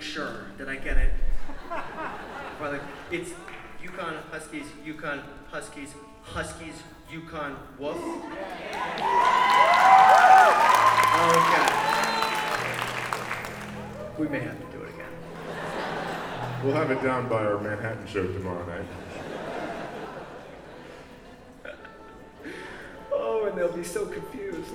sure that I get it. But it's Yukon Huskies, Yukon Huskies, Huskies, Yukon Woof. Okay. We may have to do it again. We'll have it down by our Manhattan show tomorrow night. Oh, and they'll be so confused.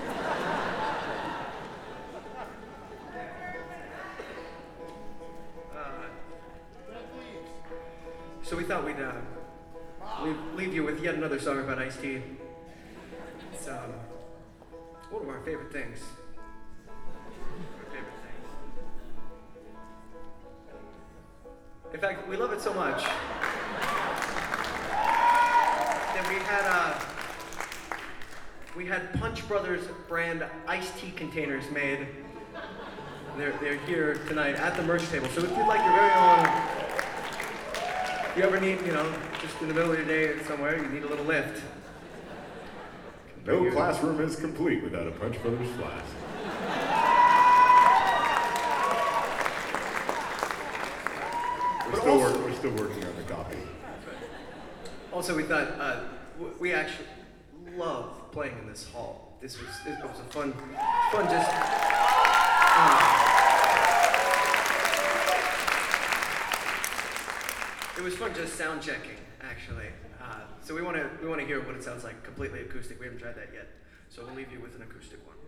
So we thought we'd leave you with yet another song about iced tea. It's one of our favorite things. In fact, we love it so much that we had Punch Brothers brand iced tea containers made. They're here tonight at the merch table. So if you'd like your very own, if you ever need, just in the middle of your day somewhere, you need a little lift. No classroom is complete without a Punch Brothers flask. We're still working on the copy. Also, we thought we actually love playing in this hall. It was a fun just. It was fun just sound checking, actually. So we want to hear what it sounds like completely acoustic. We haven't tried that yet, so we'll leave you with an acoustic one.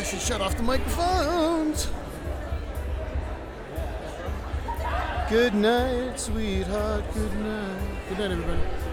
should shut off the microphones. Good night, sweetheart. Good night. Good night, everybody.